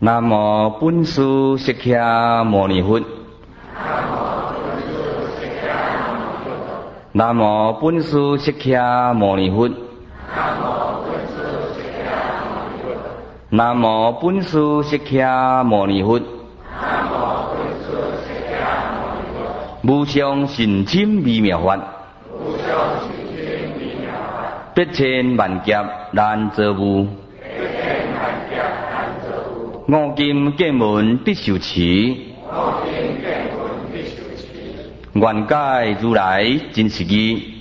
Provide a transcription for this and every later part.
南无本师释迦牟尼佛。南无本师释迦牟尼佛。南无本师释迦牟尼佛。无上甚深微妙法，百千万劫难遭遇。五金见闻必受持，愿解如来真实义。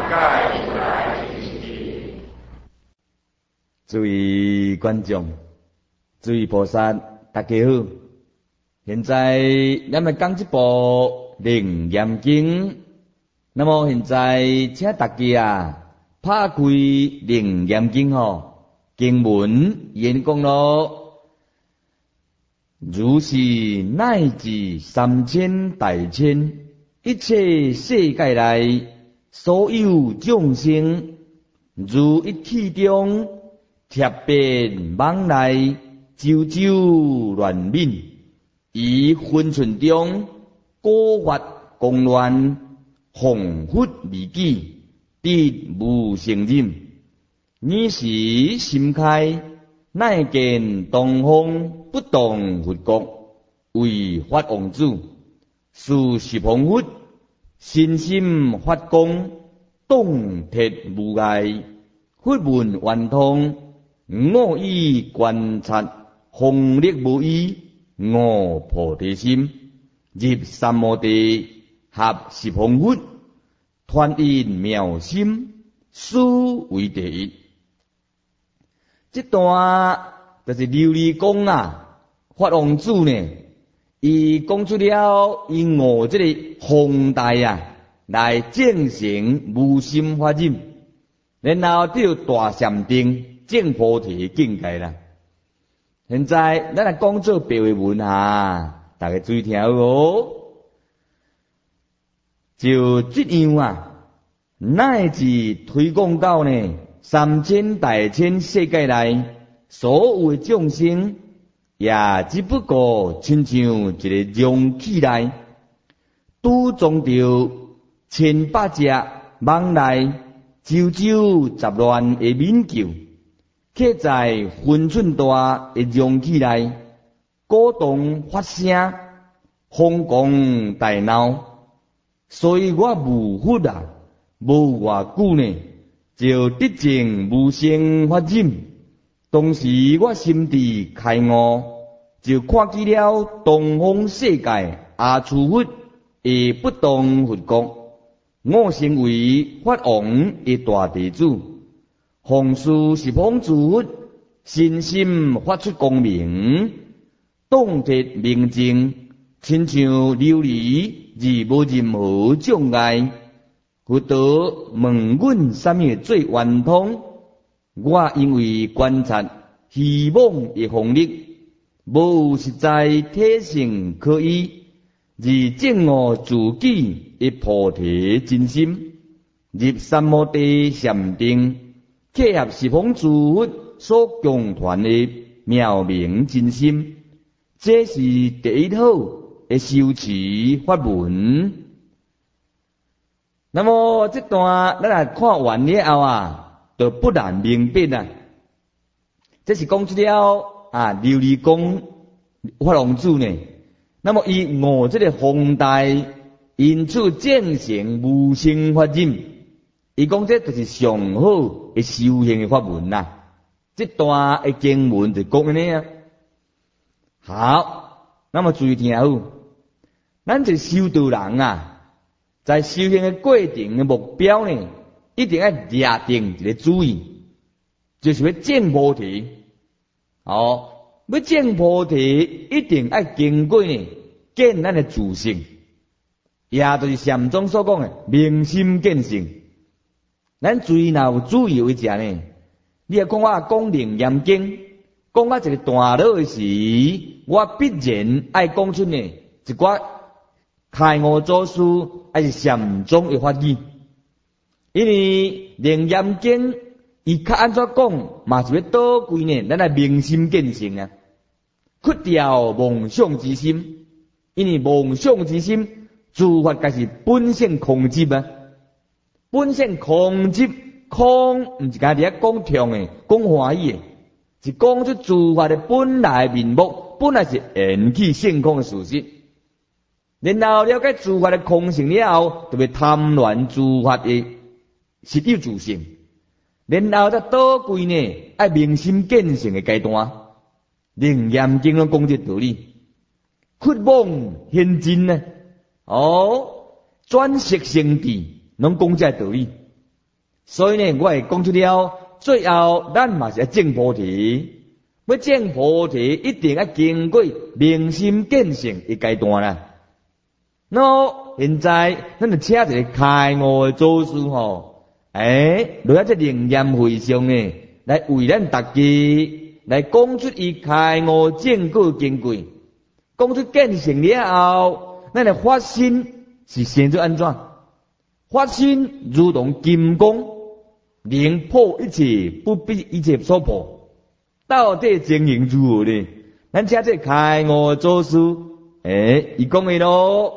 诸位观众，诸位菩萨，大家好。现在咱们讲这部《楞严经》，那么现在请大家拍开《楞严经》经文言讲咯。如是乃至3000大千，一切世界内所有众生，如一气中贴遍网内，周周乱敏，于昏沉中果发公乱，恍惚未记，得无成任。尔时心开，乃见东方不动佛国，为法王子，是十方佛，身心发光，洞铁无碍，佛门圆通，我以观察，弘力无依，我菩提心，入三摩地，合十方佛，传因妙心，殊为第一。这段就是琉璃讲法王子呢，伊讲出了伊悟这个宏大来证成无心法忍，然后就大禅定证菩提境界啦。现在咱来讲做白话文大家注意听哦。就这样乃至推广到呢3000大千世界内所有的众生，也只不过亲像一个容器内，拄装着100只网内周周杂乱的敏球，刻在分寸大的容器内，鼓动发声，疯狂大闹。所以我无佛无偌久呢，就得证无生法忍。当时我心智开悟，就看见了东方世界阿处佛的不动佛国，我成为法王的大弟子，弘誓十方诸佛，身心发出光明，洞铁明净，亲像琉璃，而无任何障碍。佛陀问阮什么最圆通？我因为观察希望的弘力，无实在体性可依，而证悟自己的菩提真心，入三摩地禅定，契合十方诸佛所共传的妙明真心，这是第一套的修持法门。那么这段咱来看完了后就不难明白啦。这是讲出了琉璃光法王子呢，那么伊悟这个宏大，因此证成无生法忍。伊讲这就是上好的修行的法门啦。这段的经文就讲安尼好，那么注意听好，咱这修道人在修行的过程的目标呢，一定要抓定一个主意，就是要证菩提。要证菩提，一定要经过呢见咱的自性，也就是禅宗所讲的明心见性。咱注意有注意为者呢，你要讲我讲楞严经，讲我一个段落的时，我必然爱讲出呢一寡开悟祖师还是禅宗的法义，因为楞严经伊较安怎讲，嘛是要倒归呢，咱来明心见性去掉妄想之心，因为妄想之心自发皆是本性空执啊。本性空执，空毋是家己讲痛诶，讲欢喜诶，是讲出自发诶本来面目，本来是缘起性空诶事实。然后了解自发诶空性了后，就会贪恋自发诶实有自性。然后再倒归呢，爱明心见性诶阶段，楞严经拢讲这道理，屈妄现真呢，转识成智，拢讲这道理。所以呢，我会讲出了，最后咱嘛是要证菩提，要证菩提一定要经过明心见性诶阶段啦。现在咱就请一个开悟诶祖师落喺这楞严会上呢，来为咱大家来讲出伊开悟正果经过，讲出见性了后，咱的发心是先做安怎？发心如同金刚，能破一切，不被一切所破。到底情形如何呢？咱请这开悟祖师，伊讲的咯。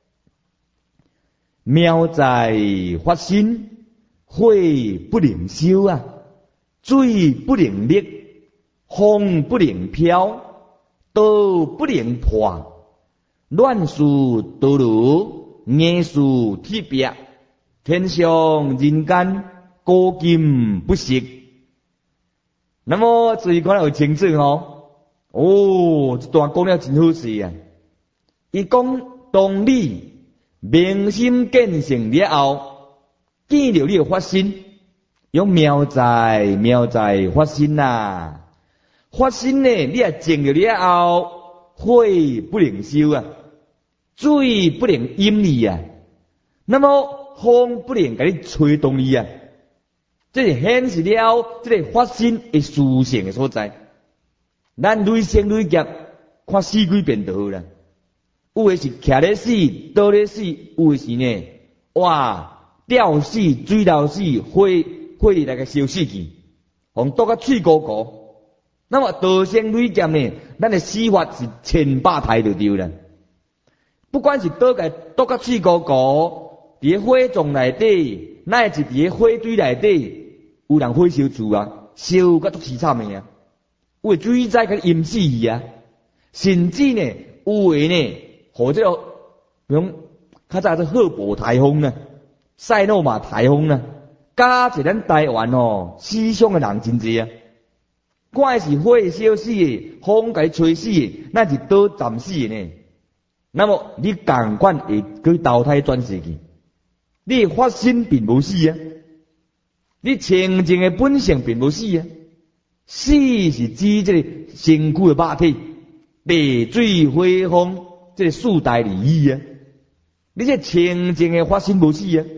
妙在发心，火不能烧啊，水不能溺，风不能飘，刀不能破，乱世道路，硬事铁壁，天上人间，高金不息。那么注意看有清楚这段讲了真好势啊！伊讲当你明心见性了后，见到你的发心，用妙在发心呐！发心呢，你也证了了后，火不能烧啊，水不能淹你啊，那么风不能给你吹动你啊，这是显示了这个发心的殊胜的所在。咱累生累劫，看死鬼变就好啦。有的是徛咧死，倒咧死；有的是呢，吊死、水流死、火力来个烧死去，互倒甲嘴糊糊。那么道生累劫呢，咱的死法是千百态就对啦。不管是倒甲嘴糊糊，伫火葬内底，乃是伫火堆内底，有人火烧厝啊，烧甲足凄惨的啊！有的水灾甲淹死去啊，甚至呢，有的呢，或者比如较早做赫伯台风呢，塞诺玛台风呢，加一咱台湾死伤的人真济啊！怪是火烧死的，风甲吹死的，那是倒暂死的呢。那么你同款会去投胎转世去，你发心并无死啊，你清净的本性并无死啊。死是指这个身躯的肉体，地水火风这个四大利益啊。你这清净的发心无死啊。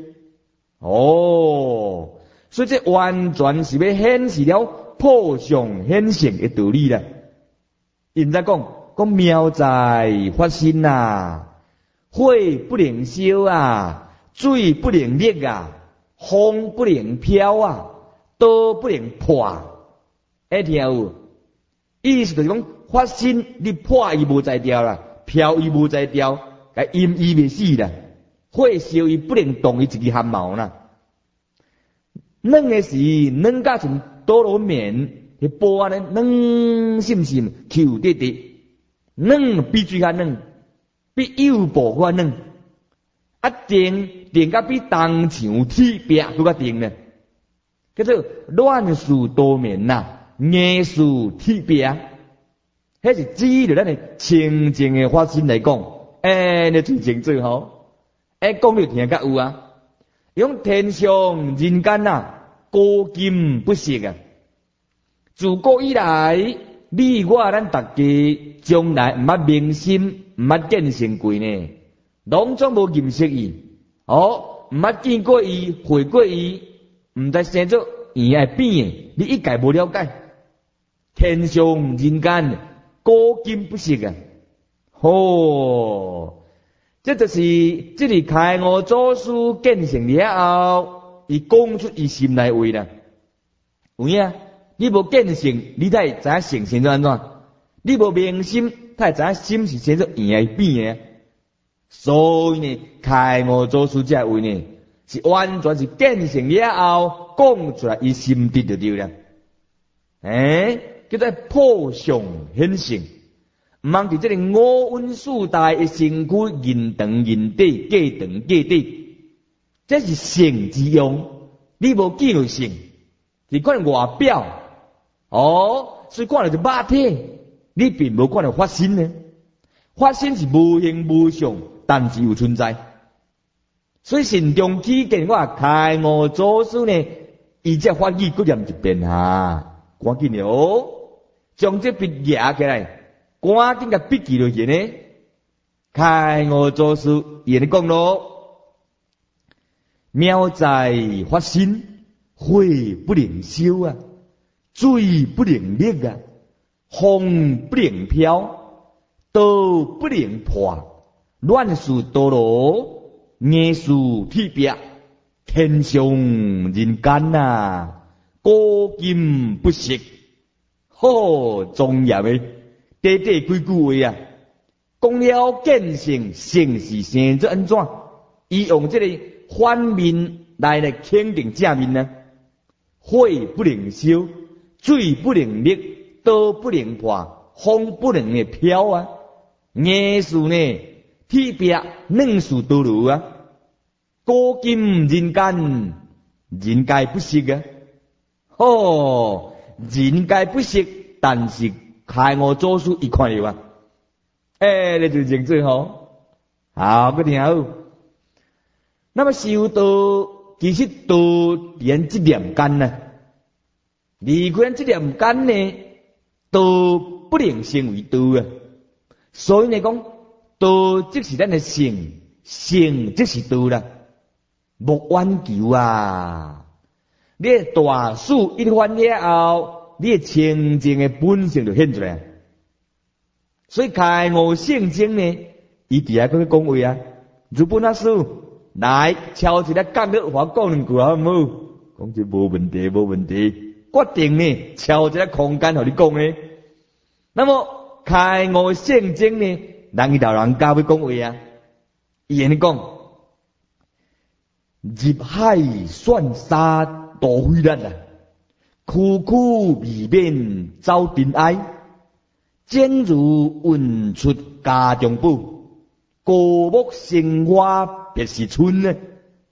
所以这完全是要显示了破相显性的道理啦。现在讲妙在发心呐，火不能烧啊，水不能溺啊，风不能飘啊，刀不能破。听有？意思就是讲发心，你破伊无在掉啦，飘伊无在掉，甲阴伊未死啦，火烧伊不能动伊一支汗毛啦。软的是软甲像多罗面，迄波安尼软心心 Q 滴滴，软比水较软，比油布较软，定甲比东墙铁壁搁较定呢，叫做乱世多面呐。硬事铁壁，迄是指着咱的清净的发心来讲，你最清楚吼，讲着听甲有啊，用天上人间高金不息啊，自古以来，你我咱大家从来毋捌明心，毋捌见性过呢，拢总无认识伊，毋捌见过伊，会过伊，毋知生做圆爱变的，你一概无了解。天上人间高金不息啊！这就是这里开悟祖师见性了后，伊讲出伊心内话啦。有影？你无见性，你才知影性性怎安怎？ 你无明心，他会知影心是生做圆的变的。所以呢，开悟祖师这位呢，是完全是见成了后讲出来伊心得就对了。叫做破相显性，毋通伫这个五蕴四大的身躯人长人短，价长价短，这是性之用。你无见到性，是看外表，所以看到是肉体，你并无看到法身呢。法身是无形无相，但是有存在。所以慎重起见，我开悟祖师呢，伊这法语搁念一遍啊，赶紧的将这笔压起来，赶紧甲笔记落去呢。开悟祖师伊咧讲咯，妙在法身，火不能烧啊，水不能灭啊，风不能飘，刀不能破，乱世堕落，硬事铁壁，天上人间啊，古今不息。庄严的短短几句话啊，讲了见性，性是生做安怎？伊用这个反面来肯定正面呢。火不能烧，水不能灭，刀不能破，风不能飘啊。硬事呢，铁壁软事堕落啊。古今人间，人皆不息啊。人皆不息，但是开悟祖师伊看到啊，你就认真好，好个听好。那么修道其实道连这念间呢，离开这念间呢，道不能成为道啊。所以呢讲，道即是咱的性，性即是道啦，无挽救啊。你大事一完了后，你清净的本性就显出来。所以开悟圣经呢，伊底下搁讲话啊，如本阿师来敲一个杠了，我讲两句好唔好？讲这无问题，无问题，决定呢敲一个空间互你讲呢。那么开悟圣经呢，人伊头人教要讲话啊，伊安尼讲，入海算沙。多灰咱啊，苦苦未免遭尘埃，坚如运出家中宝，果木生花别是春呢。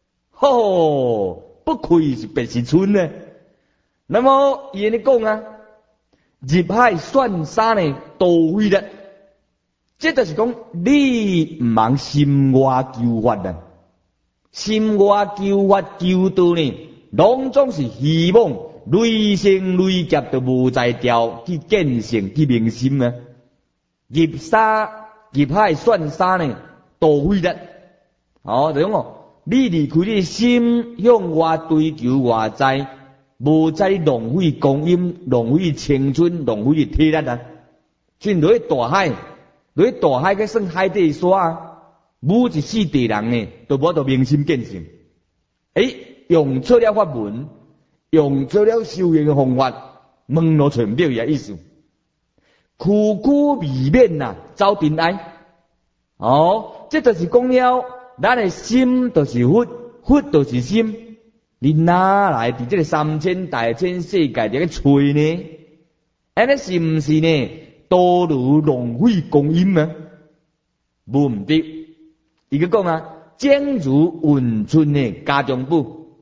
不愧是别是春呢。那么伊安尼讲啊，入海算沙呢，多灰咱，这就是讲你毋茫心外求法啊，心外求法求道呢。拢总是希望累生累劫都无在掉去见性去明心啊！入海算沙呢，多费力。就讲你离开你心向外追求外在，无在浪费光阴、浪费青春、浪费体力啊！进落去大海，落去大海去算海底沙啊！每一世地人呢，都无到明心见性。用错了法门，用错了修行的方法，问都找唔到伊个意思。苦苦未免呐，遭尘埃。这就是讲了，咱的心就是佛，佛就是心。你哪来伫这个3000大千世界伫个吹呢？安尼是毋是呢？多如浪费光阴啊？无毋对。伊个讲啊，坚如运春的家中宝。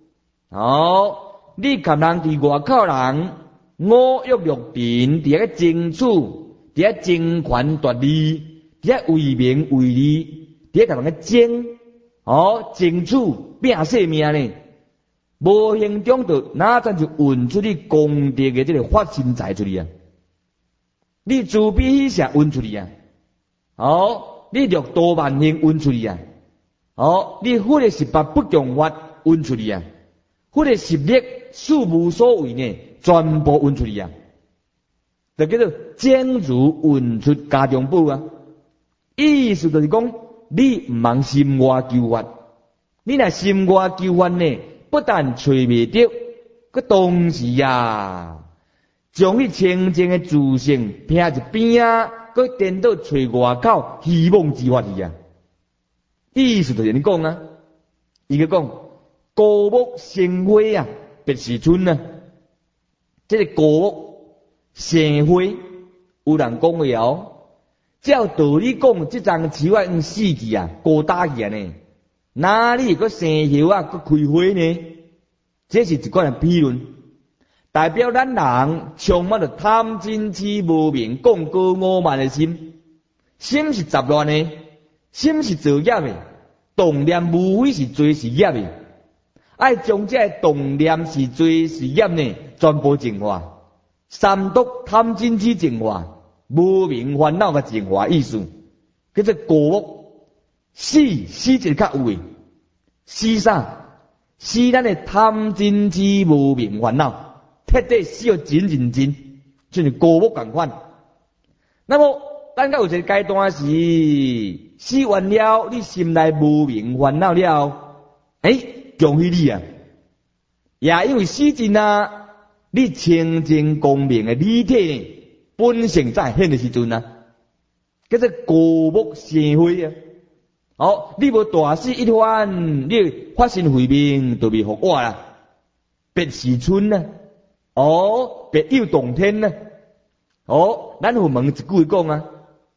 你看人伫外口人五欲六尘，伫个争取，伫个争权夺利，伫个为名为利，伫个甲人个争，争取拼性命呢，无形中就哪阵就运出你功德的这个发心财出去啊！你慈悲喜舍运出去啊！你六度万行运出去啊！你佛的18不共法运出去啊！佛的10力事无所为呢，全部运出去啊！就叫做坚如运出家中宝啊！意思就是讲，你毋茫心外求法，你若心外求法呢，不但找未到，佮同时啊， 将迄清净的自性撇一边啊，佮颠倒找外口希望之法去啊。意思就是你讲啊，伊个讲高木生花啊，别时春啊，这个高木生花，有人讲话哦。照道理讲，这张树啊用死去啊，高大去啊呢，哪里个生叶啊，个开花呢？这是一款批论，代表咱人充满着贪嗔痴无明、讲高傲慢的心，心是杂乱的，心是造业的，动念无非是罪是业的，爱将这动念是罪是业呢，全部净化，三毒贪嗔痴净化。无明烦恼嘅净化意思，叫做过目死就是较有诶，死啥？死咱诶贪嗔痴无明烦恼，彻底死要真认真，就是过目共款。那么，咱到有一个阶段是死完了，你心内无明烦恼了，恭喜你啊！也因为死尽啊，你清净光明诶理体呢。本性在显的时阵啊，叫做高木生花啊。好，你无大事一番，你发心慧命就未复活啦。别时春啊，别有洞天啊。咱有问一句讲啊，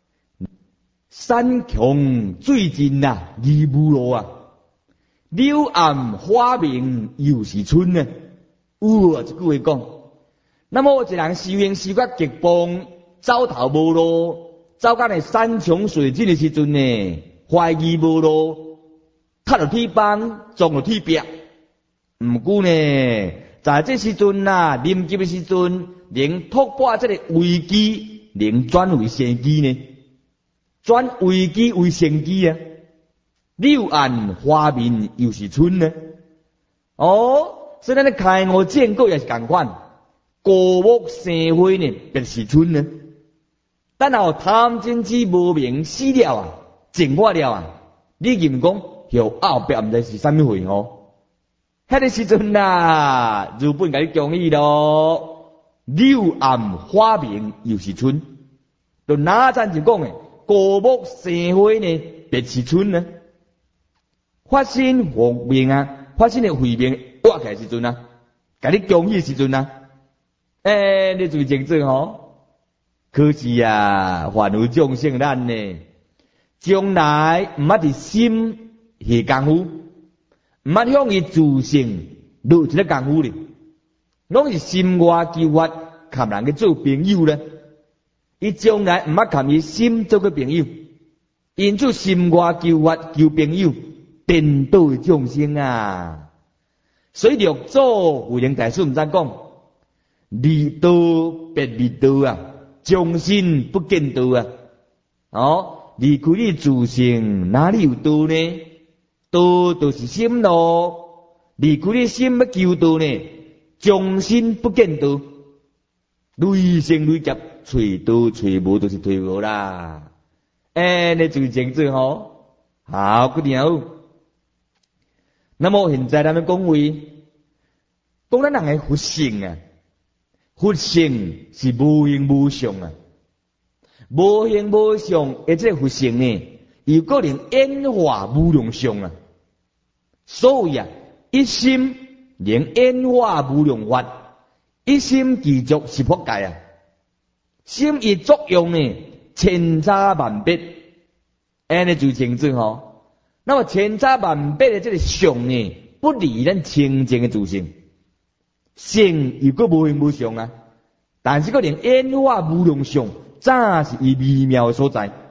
山穷水尽啊，义无路啊。柳暗花明又是春啊。一句话讲。那么一人修行修到极崩，走投无路，走到呢山穷水尽的时阵呢，怀疑无路，踏入铁板，撞入铁壁。毋过呢，在这时阵啊，临急的时阵，能突破这个危机，能转为生机呢？转危机为生机啊！柳暗花明又是春呢？所以咱的开悟见过也是同款。高木生花呢，别是春呢。等后贪嗔痴无明死了啊，净化了啊，你认讲后后壁毋知是啥物回哦？迄个时阵啊，日本甲你讲义咯，柳暗花明又是春。就哪阵就讲诶，高木生花呢，别是春呢。发心慧命啊，发心的慧命活起来时阵啊，甲你讲义时阵啊。你最清楚吼，可是啊，凡有众生咱呢，将来毋捌伫心下功夫，毋捌向伊自性落一个功夫哩，拢是心外求法，含人去做朋友咧。伊将来毋捌含伊心做个朋友，因此心外求法求朋友，颠倒的众生啊。所以六祖慧能大师毋知讲。离道别离道啊，将心不见道啊！离开你自性，哪里有道呢？道就是心咯。离开你心要求道呢？将心不见道，累生累劫，找道找无就是退无啦。你最清楚吼？好，决定好。那么现在咱们讲话，讲咱人的佛性啊。佛性是无形无相啊，无形无相，而这佛性呢，有可能演化无量相啊。所以啊，一心能演化无量法，一心具足是佛界啊。心伊作用呢，千差万别，安尼就清楚吼。那么千差万别的这个相呢，不离咱清净的自性。性又个无形无相啊，但是个连演化无量相，早是伊微妙的所在。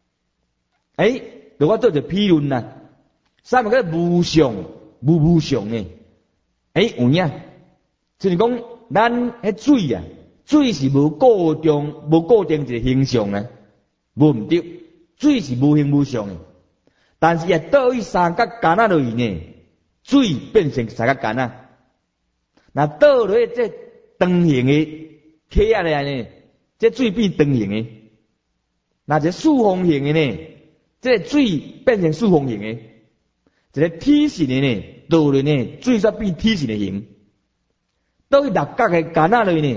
就我做者批论啦，啥物个无相无相呢？有影，就是讲咱迄水啊，水是无固定一个形象啊，无毋对，水是无形无相的。但是也倒去三角干那落去呢，水变成三角干那。那倒落去这长形的起啊来呢，这水变长形的；那这四方形的呢，这水变成四方形的；一个梯形的呢，倒落呢，水煞变梯形的形。倒去六角的干那落去呢，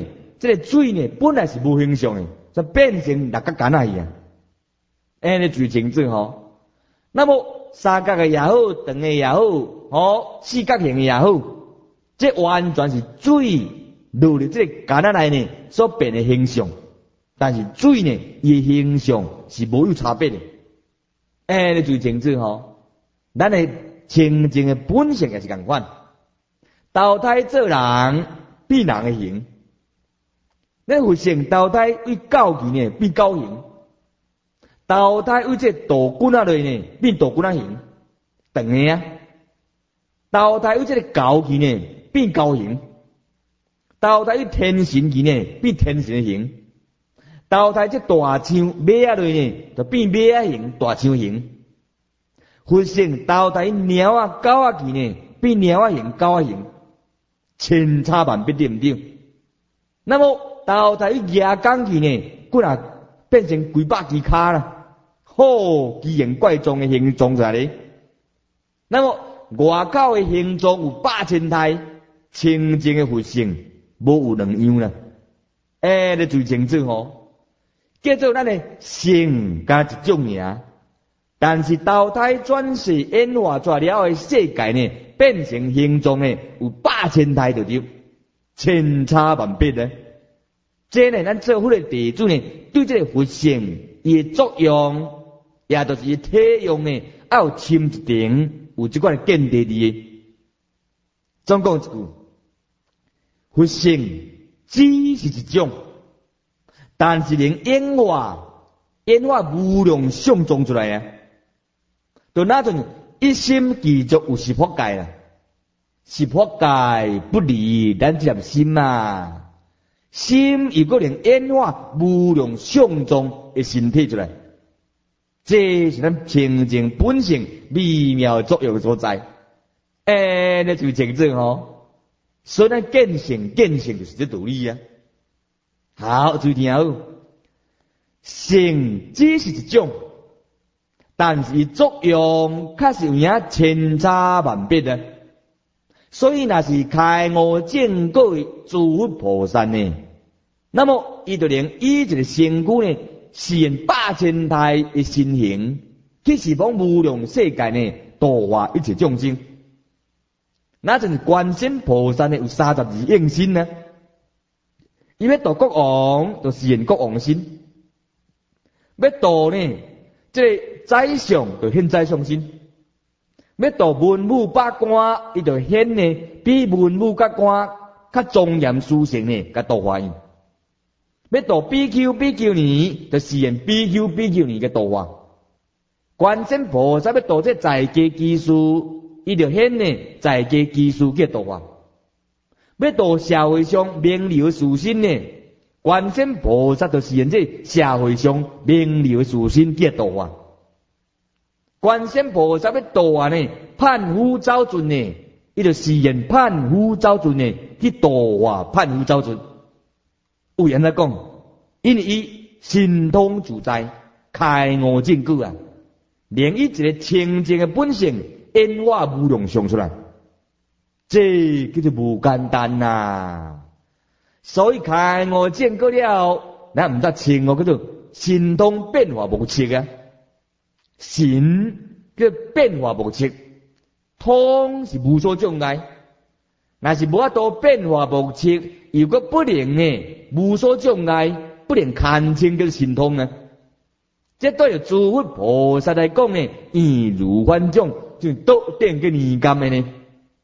这个水呢本来是无形象的，就变成六角干那样，安尼最清楚吼。那么三角的也好，长的也好，四角形的也好，这完全是水落入这个干那内呢所变的形象。但是水呢，伊的形象是无有差别的，安尼最清楚吼。咱的清净的本性也是共款，投胎做人变人的形。咱佛性投胎为狗去呢变狗形，投胎为这道棍仔类呢变道棍仔形，长的啊。投胎为这个狗去呢变狗形，投胎为天神去呢变天神的形。投胎这大象马仔类呢，就变马仔形、大象形；佛性投胎猫啊、狗啊去呢，变猫仔形、狗仔形，千差万别，对不对？那么投胎野狗去呢，骨啊变成几百只脚啦，奇形怪状的形状出来咧。那么外口的形状有8000态，清净的佛性无有2样啦。你最清楚吼。叫做咱的性加一种名，但是投胎转世演化出了的世界呢，变成形状呢有8000态就对，千差万别呢。这呢，咱做佛的弟子呢，对这个佛性伊的作用，也就是伊体用呢，要有深一层，有这款见地的。总讲一句，佛性只是一种。但是能演化无量相状出来啊！就那种一心继续有十法界啦，十法界不离咱这粒心啊！心如果能演化无量相状的身体出来，这是咱清净本性微妙作用所在。那就清楚吼。所以咱见性就是这道理啊！好，注意听好，性只是一种，但是作用确实有影千差万别的。所以若是开悟正果的诸佛菩萨呢，那么伊就能以一个身躯呢，实现8000态的身形，去释放无量世界呢，度化一切众生。那就是观世菩萨呢，有32应身呢。伊要度国王，就实现国王身；要度呢，这个宰相就显宰相身；要度文武百官，伊就显呢比文武甲官较庄严殊胜呢，甲度化伊；要度比丘尼，就实现比丘尼嘅度化。观世菩萨要度这在家居士，伊就显呢在家居士嘅度化。要度社会上名流的殊胜呢，观世菩萨就实现这社会上名流的殊胜去度化。观世菩萨要度化呢，叛虎走卒呢，伊就实现叛虎走卒呢去度化叛虎走卒。有人来讲，因为伊神通自在，开悟正果啊，连伊一个清净的本性演化无量相出来。这叫做无简单呐，所以开悟正果了，咱唔得称我叫做神通变化无测啊。神叫变化无测，通是无所障碍，若是无法度变化无测，如果不能呢，无所障碍，不能看清叫神通啊。这对诸佛菩萨来讲呢，易如反掌，就倒电个泥甘的呢。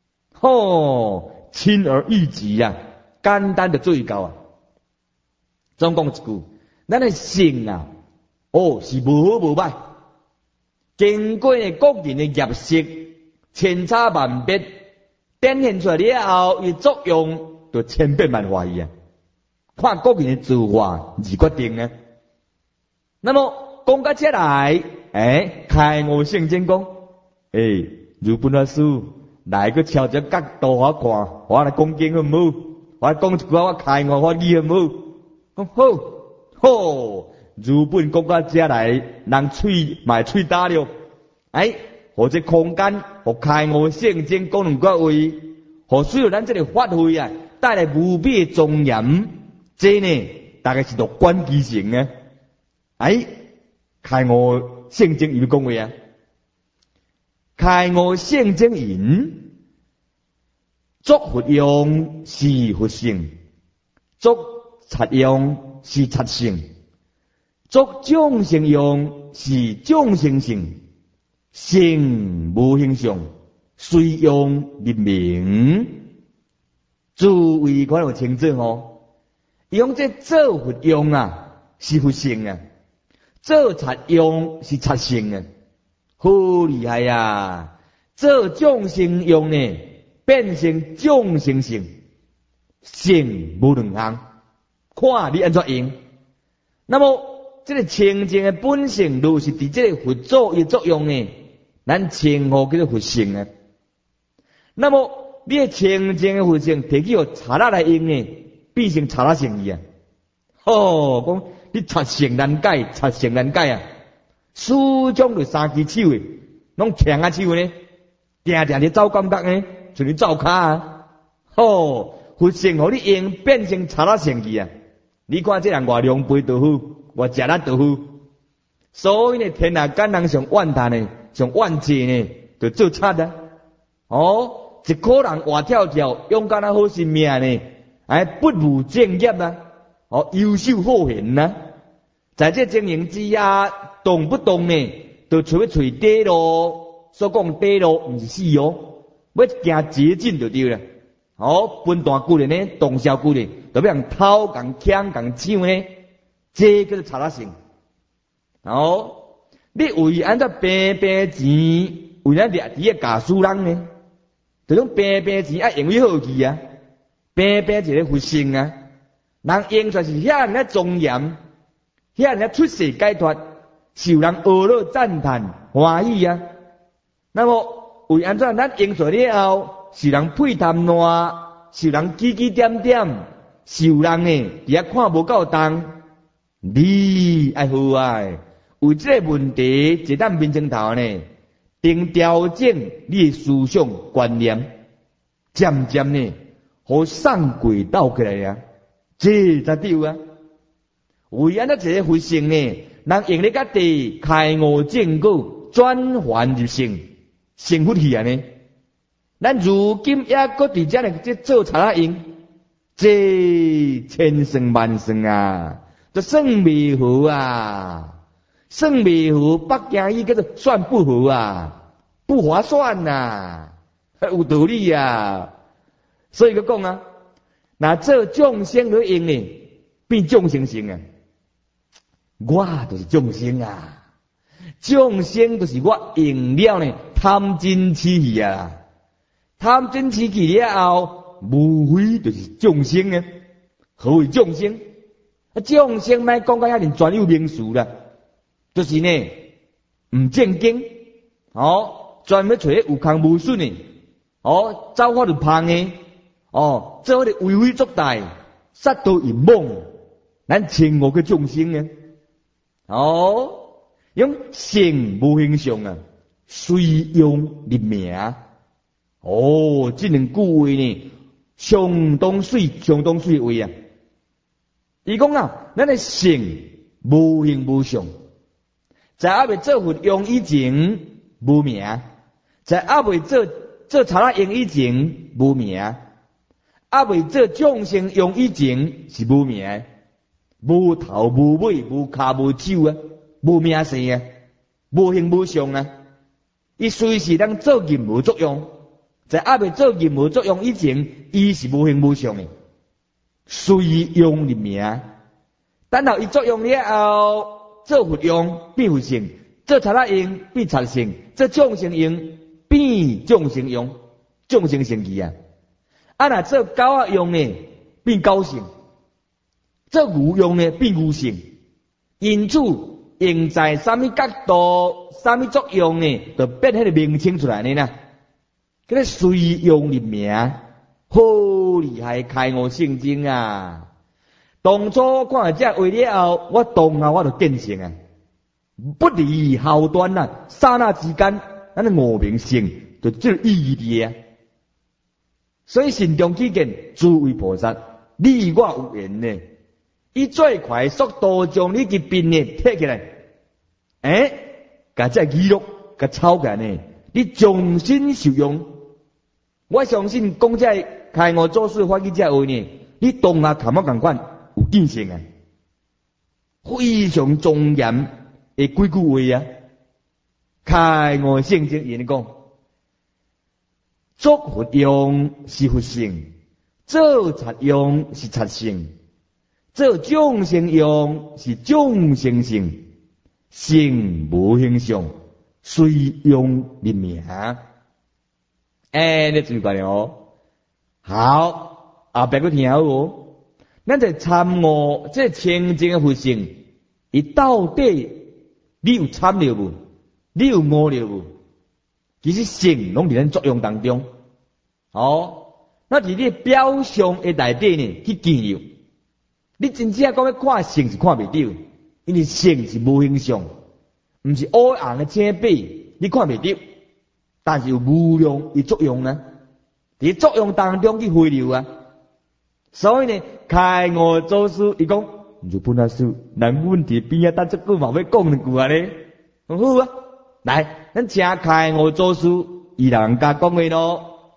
轻而易举啊，简单的做到啊。总讲一句，咱的性啊，是无好无歹，经过呢各人的业识，千差万别，展现出来了后，伊作用就千变万化伊啊。看各人的做法而决定呢。那么讲到这来，开悟圣真讲，如本老师。来个调只角度我看，我来讲经好唔好？我讲一句我开悟法语好唔好？讲好，如本讲到这来，人嘴卖嘴打了，或者空间，或开悟圣经讲两句话，或需要咱这个法会啊，带来无比的庄严， 这呢，大概是读观其成啊。哎，开悟圣经有讲话啊，开悟圣经言，作佛用是佛性，作贼用是贼性，作众生用是众生性，性无形象，虽用立名。诸位看有清楚吼，用这做佛用啊，是佛性啊；做贼用是贼性啊，好厉害啊！做众生用呢，变成众生性，性无两项，看你安怎用。那么这个清净的本性，若是伫这个佛祖的作用呢，咱称呼叫做佛性啊。那么你的清净的佛性，摕去互查拉来用呢，变成查拉性意啊！讲你贼性难解，贼性难解啊！始终就三只手的，拢强啊手呢，定定咧走感觉呢，像你走骹啊！佛性互你用变成查拉性意啊！你看这人偌两倍都好，偌食力都好，所以呢，天下间人上怨叹呢，上怨济呢，就做贼啊！一个人活跳跳，勇敢啊好生命呢，不务正业啊，优秀好贤啊，在这经营之下，动不动呢，就找底路，所讲底路唔是死哦，要行捷径就对了。分大骨的呢，动小骨的，就要人偷、共抢、共抢呢，这叫做查拉性。你为安怎平平钱，为咱掠伫个假输人呢？这种平平钱爱用于好去啊，平平一个佛性啊，人用出是遐人庄严，遐人出世解脱，受人阿乐赞叹欢喜啊。那么为安怎咱用出了后，受人配谈烂，受人指指点点，受人呢伫遐看无够重，你爱好啊！为这个问题，一旦面前头呢？并调整你的思想观念，渐渐呢，互上轨道起来呀，这才对啊！为安怎一个佛性呢？人用咧家己开悟正果，转还入性，成佛去啊呢？咱如今也搁伫遮呢，这做查拉用，这千算万算啊，都算未好啊！算未好，北京语叫做算不好啊，不划算呐，有道理啊。所以佢讲啊，那做众生去用呢，变众生性啊。我就是众生啊，众生就是我用了呢，贪嗔痴气啊，贪嗔痴气了后，无非就是众生啊。何为众生？众生莫讲到遐尼专有名词啦。就是呢，唔正经，专门找有空无顺的，走法就胖的，做迄个为非作歹，杀盗淫妄，咱称呼个众生啊，用性无形象啊，随用立名，这两句话呢，相当水话啊。伊讲啊，咱的性无形无相。在还未做佛用以前无名，在还未做查拉用以前无名，还未做众生用以前是无名，无头无尾无骹无手啊，无名性啊，无形无相啊。伊随时当做任何作用，在还未做任何作用以前，伊是无形无相的，随用立名。等到伊作用了后。做佛用变佛性，做查拉用变查性，做众生用变众生用，众生性去啊！若做狗仔用呢变狗性，做牛用呢变牛性。因此用在什么角度、什么作用呢，就变迄个名称出来呢啦。嗰个随用立名，好厉害，开悟圣经啊！当初看这话了后，我当下我就见性啊，不离后端啊，刹那之间，咱的无明性就这意义啊。所以心中起见，诸位菩萨，你我有缘呢， 以最快速度将你嘅病呢摕起来，甲这记录甲抄起来呢，你重新受用。我相信讲这开悟做事法语这话呢，你当下看我共款有见性啊，非常庄严的几句话啊。开悟圣经言讲，作佛用是佛性，做贼用是贼性，做众生用是众生性，性无形象，随用立名。你注意看了好，后壁个听好哦。咱在参悟这清净的佛性，伊到底你有参了无？你有悟了无？其实性拢伫咱作用当中。那伫你表象的内底呢去见有。你真正讲要看性是看袂到，因为性是无形象，毋是乌红的青白，你看袂到。但是有无量的作用呢？伫作用当中去回流啊。所以呢，开悟做事，伊讲日本啊事，人问题边啊，等这句嘛要讲两句啊咧，好啊。来，咱请开悟做事，伊人家讲话咯。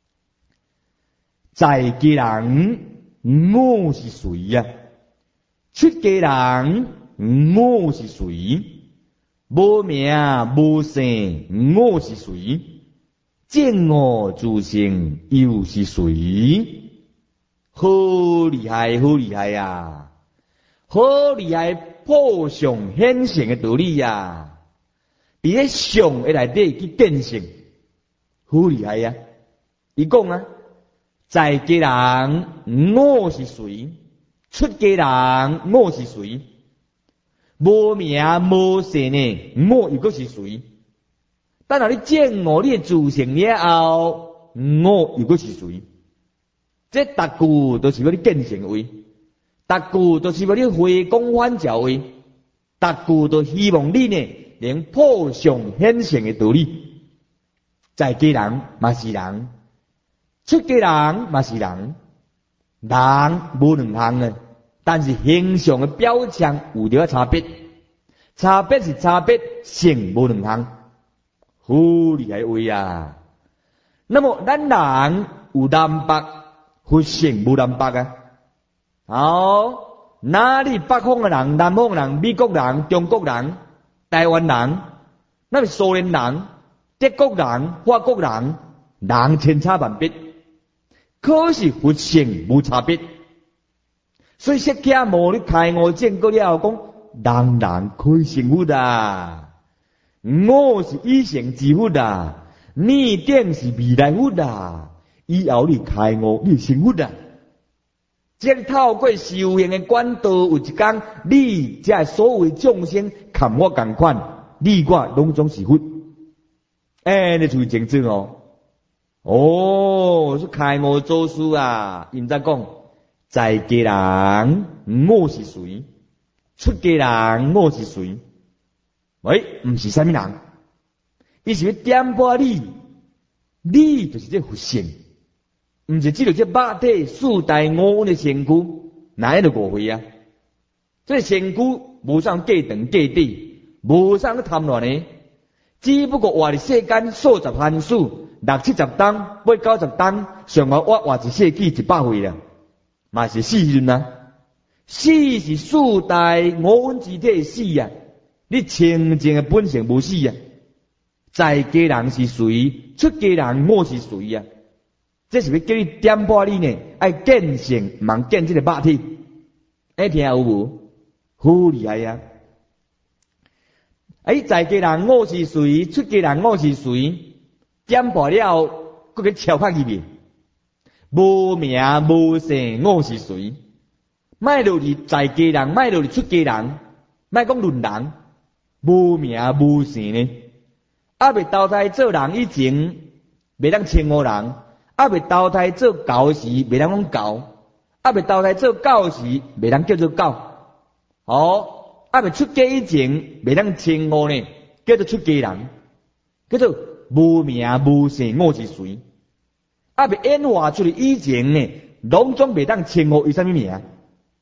在家人我是谁呀？出家人我是谁？无名无姓我是谁？见我自性又是谁？好厉害，好厉害呀！好厉害，破相显性的道理呀！伫咧相的内底去见性，好厉害呀！伊讲啊，在家人我是谁？出家人我是谁？无名无姓呢，我又搁是谁？等下你见我，你自性了后，我又搁是谁？这逐句都是要你见性位，逐句都是要你回光返照位，逐句都希望你呢能破相显性的道理。在家人嘛是人，出家人嘛是人，人无两项的。但是形象的表象有着差别，差别是差别，性无两项，好厉害位啊！那么咱人有南北，佛性无南北啊。哪里北方的人、南方人、美国人、中国人、台湾人，那是苏联人、德国人、法国人，人千差万别，可是佛性无差别。所以释迦牟尼开悟证过了后讲，人人可以成佛啊！我是以前之佛啊，你定是未来佛啊！以后你开悟，你成佛啊！这透过修行的管道，有一天你这所谓众生，看我同款，你我拢总是佛。你注意清楚哦！是开悟做事啊！因在讲。在家人我是谁？出家人我是谁？不是啥物人，伊是要点破你就是这佛性，毋是只有这肉体四大五蕴的身躯，哪会误会啊？这身躯无啥过长过短，无啥贪乱的，只不过活伫世间数十番数，60-70当，80-90当，上外活一世纪100岁啦。嘛是死人啊！死是四大五蕴之体死啊！你清净的本性无死啊！在家人是谁？出家人我是谁啊？这是要叫你点破你呢？爱见性，茫见这个肉体。听有无？好厉害呀！在家人我是谁？出家人我是谁？点破了，搁去敲拍入面。无名无姓我是谁？卖落去在家人，卖落去出家人，卖讲论人，无名无姓呢？未投胎做人以前，袂当称呼人；未投胎做狗时，袂当讲狗；未投胎做狗时，袂当叫做狗。未出家以前，袂当称呼呢，叫做出家人，叫做无名无姓我是谁？未演化出来以前呢，拢总袂当称呼伊啥物名，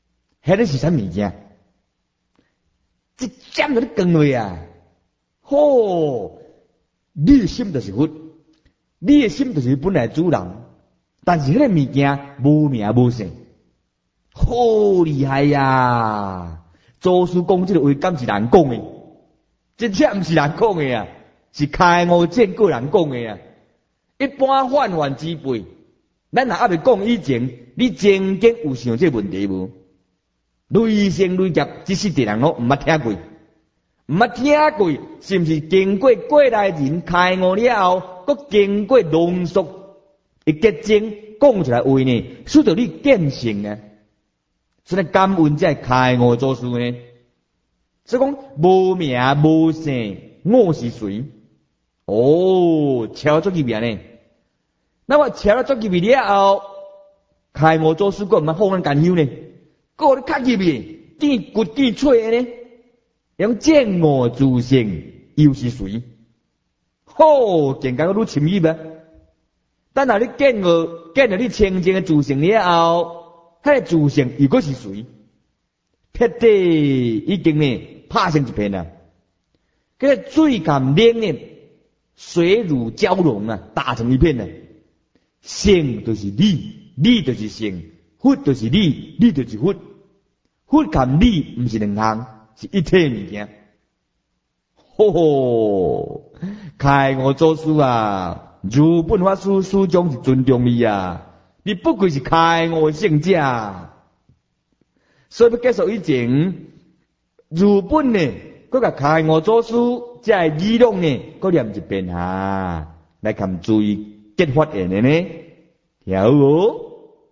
迄个是啥物件？一针就咧光落啊！吼，你的心就是佛，你的心就是本来主人，但是迄个物件无名无姓，好厉害呀！祖师讲这个话，敢是人讲的？真正毋是人讲的啊，是开悟见个人讲的啊。一般泛泛之辈，咱若还未讲以前，你曾经有想这问题无？累生累劫，这世地人拢毋捌听过，毋捌听过，是毋是经过过来人开悟了后，佮经过浓缩一结晶讲出来话呢，使到你见性啊？所以感恩这开悟祖师呢，所以讲无名无姓，我是谁？哦，超足级别呢？那么超了足级别了后，开悟祖师佮毋捌好咱干休呢？个咧较入去，见骨见脆呢，用见我自性又是谁？好，更加愈深入啊！等下你见到你清净的自性了后，迄个自性又佫是谁？撇地已经呢拍成一片啦！嗰个水甘冷呢，水乳交融啊，打成一片啊！性就是你，你就是性。佛就是你，你就是佛。佛跟你毋是两项，是一体物件。吼吼，开悟祖师啊，如本法师始终是尊重你啊！你不愧是开悟圣者。所以要结束以前，如本呢，佮甲开悟祖师这议论呢，佮念一遍啊，来看注意结发言的呢，听好无？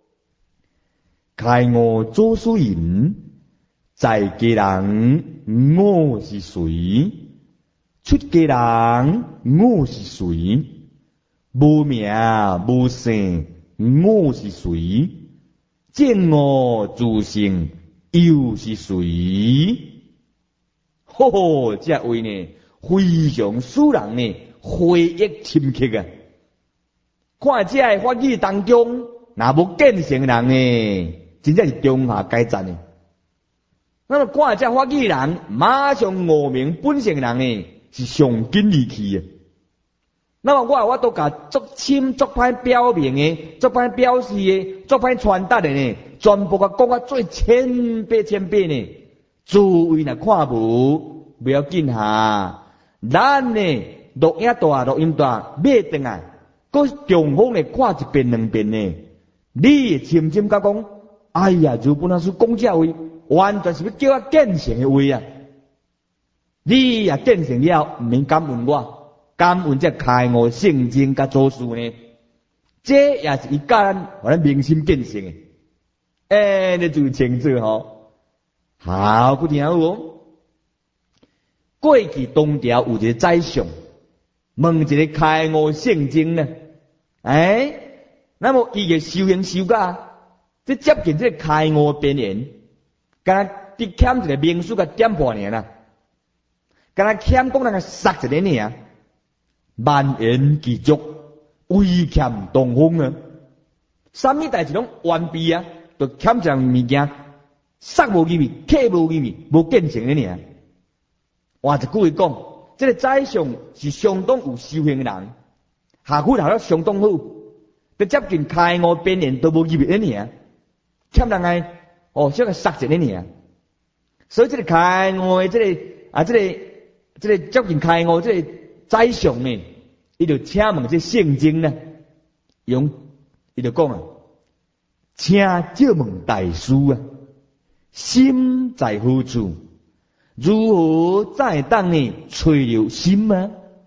开悟祖师言：在家人我是谁？出家人我是谁？无名无姓我是谁？见我自性又是谁？吼吼，这话呢非常使人呢回忆深刻啊！看这个法语当中，若无见性人呢？真正是中下阶层的。那么看这法语人，马上悟明本性人呢，是上紧离去的。那么我都甲足深、足歹表明的、足歹表示的、足歹传达的呢，全部甲讲啊最千倍呢。诸位若看无，不要紧哈。咱呢录影大、录音大，买转来，佮重复呢看一遍两遍呢，你深深甲讲。哎呀，如本老师讲这话，完全是要叫我见性的话啊！你也见性了，毋免感恩我，感恩这开悟圣经甲祖师呢，这也是伊教咱，互咱明心见性的。你就清楚吼。好，不听好。过去东条有一个宰相，问一个开悟圣经呢，那么伊个修行修甲。这接近这个开悟边缘，敢若只欠一个名词甲点破尔啦，敢若欠讲那个杀一个尔，万言具足，唯欠东风啊！什么代志拢完备啊，就欠一样物件，杀无意味，克无意味，无见成的尔。换一句话讲，这个宰相是相当有修行的人，下苦头了相当好，就接近开悟边缘都无意味的尔。欠人个小个杀一个尔，所以这个开悟的这个接近开悟这个宰相呢，伊就请问这圣经呢，伊就讲啊，请借问大师啊，心在何处？如何再当呢吹流心啊？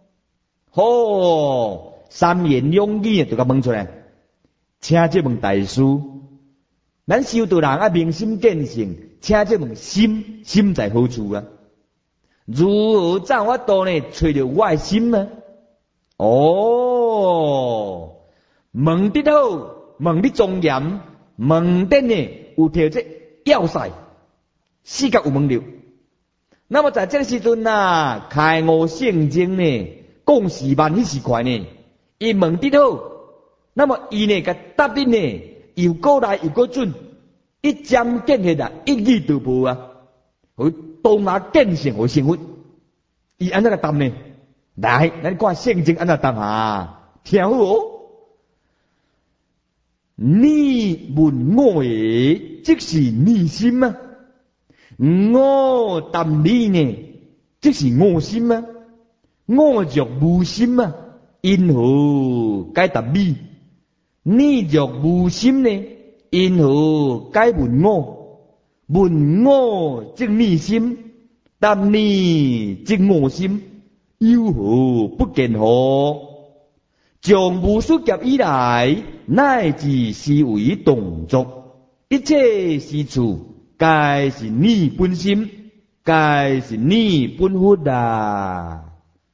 三言两语就甲问出来，请借问大师。咱修道人啊，明心见性，请这问心在何处啊？如何怎法度呢？找到我的心呢？问得好，问得庄严，问得呢有条这要塞，四角有问了。那么在这个时阵啊，开悟圣经呢，讲时万迄时快呢，伊问得好，那么伊呢甲答应呢。又过来又过准， 一针见血啊，一语道破啊，互当下见性互成佛。伊安怎个答呢？来，咱看圣经安怎答啊？听好哦。你问我的，即是你心啊；我答你呢，即是我心啊。我若无心啊，因何该答你？你若无心呢，因何该问我？问我即你心，答你即我心，有何不见乎？从无始劫以来，乃至思维动作，一切事处，皆是你本心，皆是你本佛啊！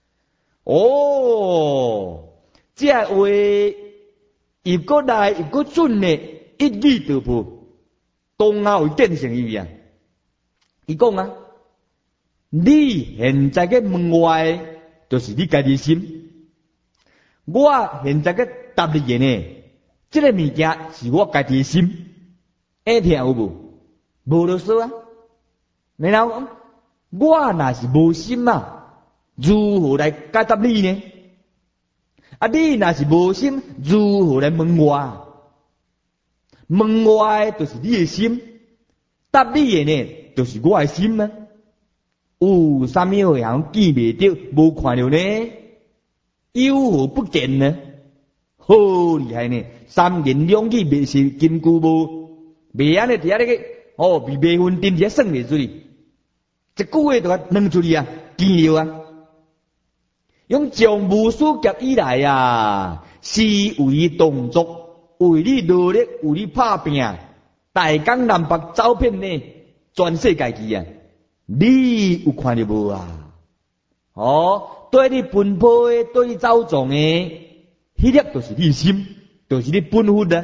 哦，这话又过来又过准呢，一语道破，当下有见成意啊！伊讲啊，你现在嘅门外，就是你家己心。我现在个答你嘅呢，这个物件是我家己心，会听有无？无就说啊。然后我若是无心啊，如何来解答你呢？啊，你若是无心，如何来问我？问我就是你的心，答你嘅呢，就是我的心啊。有啥物会通见袂到，无看到呢？有何不见呢？好厉害呢！三言两语未是金箍无，未安尼伫遐咧个未未分定伫遐算袂出去，一句话就甲弄出去啊，见了啊！用从无始劫以来啊，思维动作，为你努力，为你拍拼，大江南北走遍呢，全世界去啊！你有看到无啊？对你奔波的，对你走撞的，迄粒就是你心，就是你本分啊！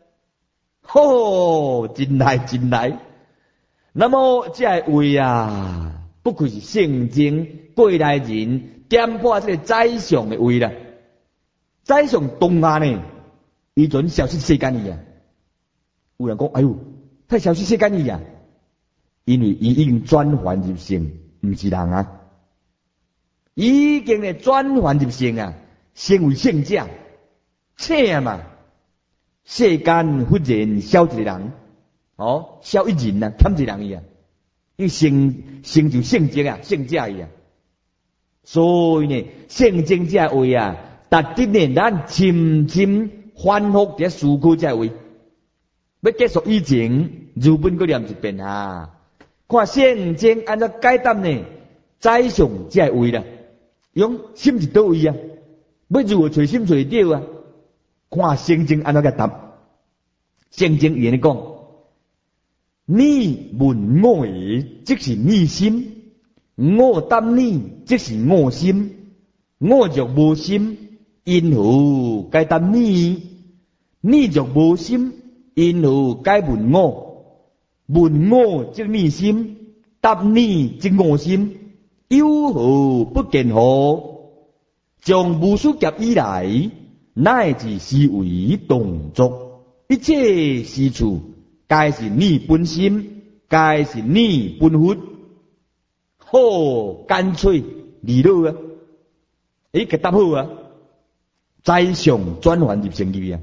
真来真来。那么这话啊，不愧是圣经过来人点破这个宰相的话啦。宰相当下呢，伊准消失世间去啊。有人讲，哎呦，他消失世间去啊，因为伊已经转凡入圣，唔是人啊。已经咧转凡入圣啊，成为圣者，请嘛，世间忽然少一个人，少一人啊，欠一人伊啊，伊成就圣者啊，圣者伊啊。所以呢，圣经这话啊，值得呢咱深深反复伫思考这话。要结束以前，如本搁念一遍啊，看圣经安怎解答呢？宰相这话啦。用心是倒位啊？要如何找心找到啊？看圣经安怎个答？圣经言咧讲，你问我的，即是你心；我答你，即是我心。我若无心，因何该答你？你若无心，因何该问我？问我即你心，答你即我心。有何不见乎？从无始劫以来，乃至思维动作，一切事处，皆是你本心，皆是你本佛。干脆利落啊！个答好啊！宰相转凡入圣去啊！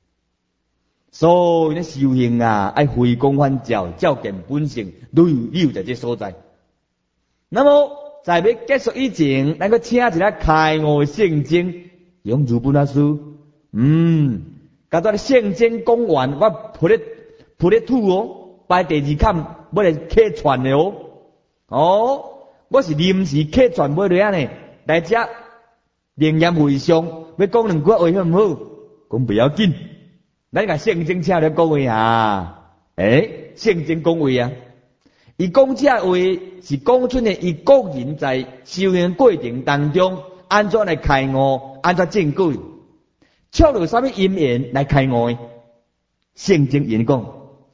所以咧修行啊，爱回光返照，照见本性，你有在这所在。那么在要结束以前，咱个请一个开悟的圣经，用日本啊书，甲咱圣经讲完，我铺咧土哦，摆第二坎，要来客串的哦。我是临时客串买落呢，来遮灵验会上，要讲两句话好唔好？讲不要紧，咱甲圣经请来讲话啊，圣经讲话啊。伊讲这话是讲出呢，伊个人在修行过程当中，安怎来开悟，安怎证据，抄到啥物因缘来开悟的。圣经言讲，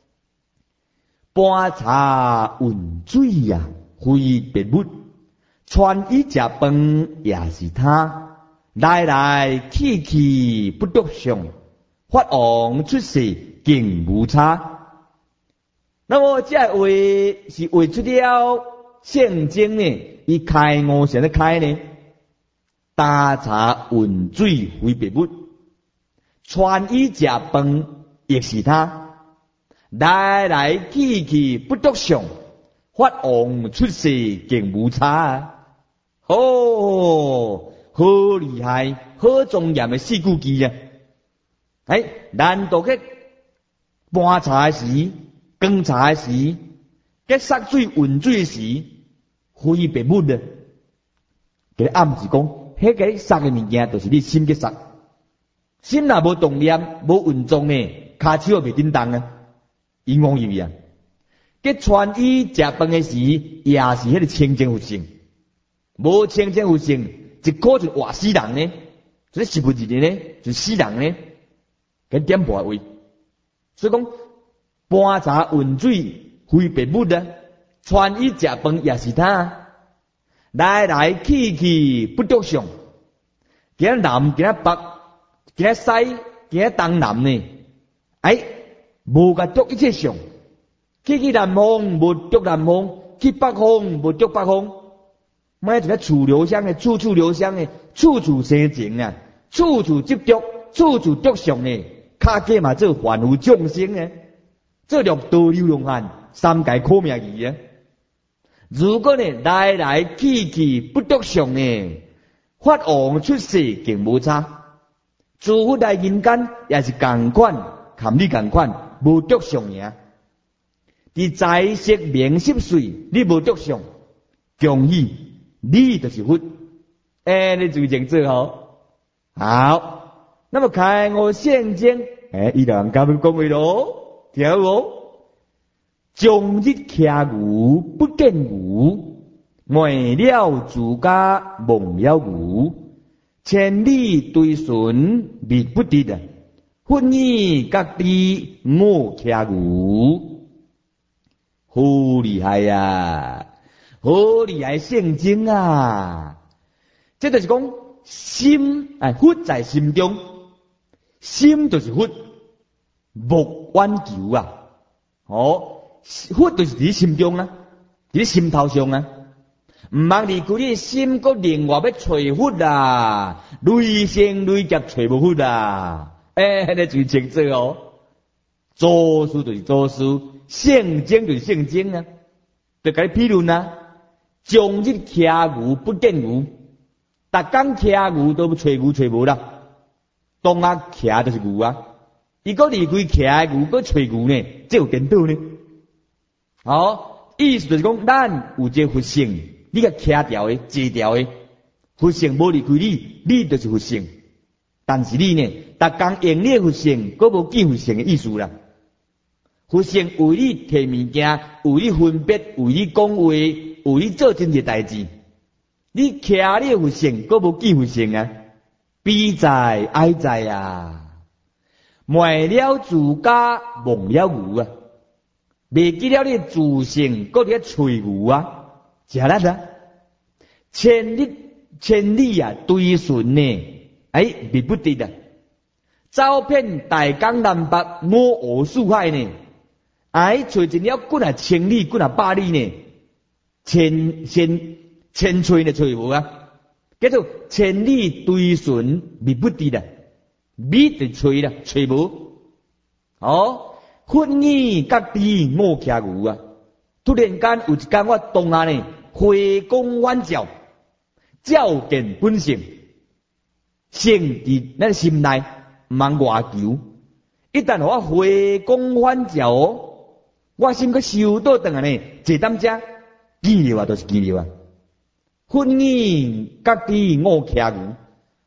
搬茶运水呀，非别物；传伊食饭也是他，来来去去不独相，法王出世竟无差。 那么这话是画出了圣经呢？伊开悟啥咧开呢？打茶温水非白物，穿衣食饭亦是他，来来去去不独相，法王出世竟无差。哦，好厉害，好庄严的四句句啊！难道去搬茶时、耕茶时、去杀水温水时，非白物的？佢暗示讲，迄个杀嘅物件，就是你心去杀。心若无动念、无运动呢，骹手袂叮当啊，伊妄以为啊。佢穿衣食饭嘅时，也是迄个清净佛性，无清净佛性，一个就活死人呢，就是是不是呢？就死人呢，佢点破位。所以讲，搬茶温水非白物啊，穿衣食饭也是他。来来去去不独相，今日南，今日北，今日西，今日东南呢？无个独一切相，去南方无独南方，去北方无独北方。买一个处留香的，处处留香的，处处生情啊，处处执着，处处独相呢。卡计嘛做凡夫众生呢，做六道流浪汉，三界苦命义啊。如果呢来来去去不独相呢，法王出世竟无差。诸佛来人间也是同款，含你同款，无独相尔。伫在色名色水，你无独相，恭喜你就是佛。你最正做好。那么开悟圣经，伊就人家要讲话咯，听无？终日骑牛不见牛，昧了自家忘了牛。千里对顺觅不得啊，分以各地我骑牛。好厉害呀！好厉害圣经啊！这就是讲心，佛在心中，心就是佛，莫挽求啊！佛就是伫心中啊，伫心头上啊，毋茫离开你心，搁另外要找佛啊，累生累劫找无佛啊！那最清楚哦。祖师就是祖师，圣经就是圣经啊，就甲你批论啊。终日骑牛不见牛，逐工骑牛都要找牛找无啦。当下骑就是牛啊，伊搁离开骑牛搁找牛呢，这有颠倒呢。意思就是讲，咱有这佛性，你甲骑掉的、坐掉的，佛性无离开你，你就是佛性。但是你呢，逐工用你的佛性，搁无见佛性的意思啦。佛性为你摕物件，为你分别，为你讲话，为你做真侪代志。你骑你的佛性，搁无见佛性啊！悲在哀在啊！昧了自家，忘了牛啊！未记了你自性，搁伫咧找牛啊！食力啊！千里啊，对顺呢，觅不得啊！走遍大江南北，五湖四海呢，找尽了几啊千里，几啊百里呢，千锤呢找无啊！叫做千里对顺，觅不得啊！觅就找啦，找无。分以各地我骑牛啊！突然间有一天我当下呢，回光返照，照见本性，性伫咱心内，毋通外求。一旦我回光返照，我心去收倒转来呢，坐踮遮，见了啊，就是见了啊！分以各地我骑牛，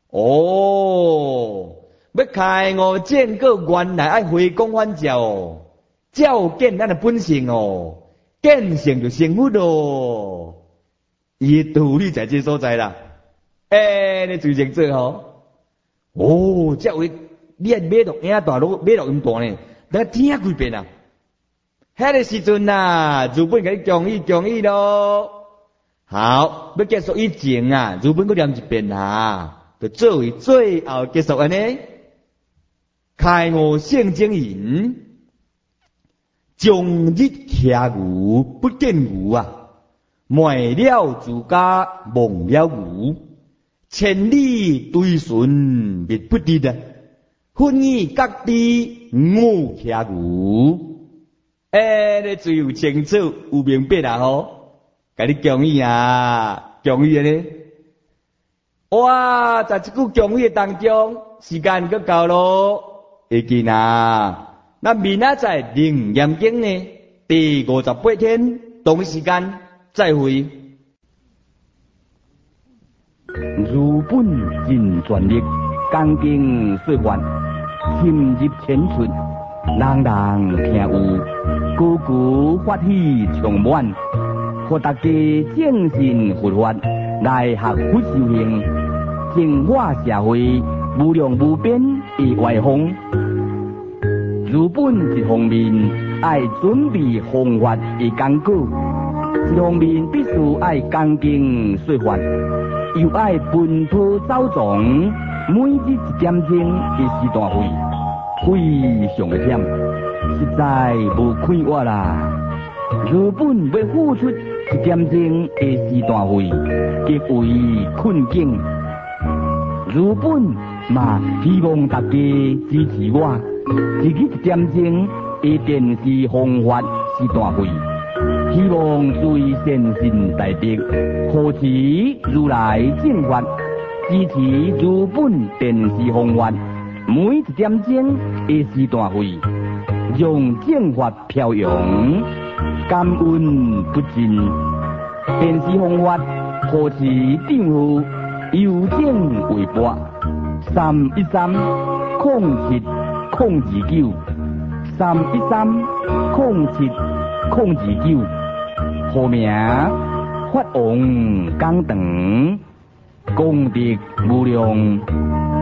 要开悟见过，原来爱回光返照，照见咱的本性哦，见性就成佛咯。伊道理在这所在啦。你最正做这位你爱买录影大录，买录音大呢，等听几遍啊。迄个时阵啊，日本甲你讲义咯。好，要结束以前啊，日本搁念一遍啊，就作为最后结束安尼。开悟圣经言： 终日骑牛不见牛啊，卖了自家忘了牛，千里追寻觅不得啊，分以各地我骑牛。你最有清楚有明白啦吼，甲你讲义啊，讲义呢？哇，在这句讲义当中，时间够够咯，会记啊。那明仔载灵验经呢？第58天同一时间再会。 如本尽全力，刚经说法，深入浅出，人人听有，句句法喜充满，互大家正信佛法来学佛修行，净化社会无量无边的歪风。如本一方面爱准备方法的讲稿，一方面必须爱刚经说法，又爱奔波走藏，每日一点钟的时段费，非常的忝，实在无快活啦。如本要付出一点钟的时段费，极为困境。如本嘛希望大家支持我，一日一点钟的电视方法时段费，希望随善心大德，护持如来正法，支持如本电视方法每一点钟的时段费，让正法飘扬，感恩不尽。电视方法护持账户邮政微博3130729 3130729，号名法王讲堂，功德无量。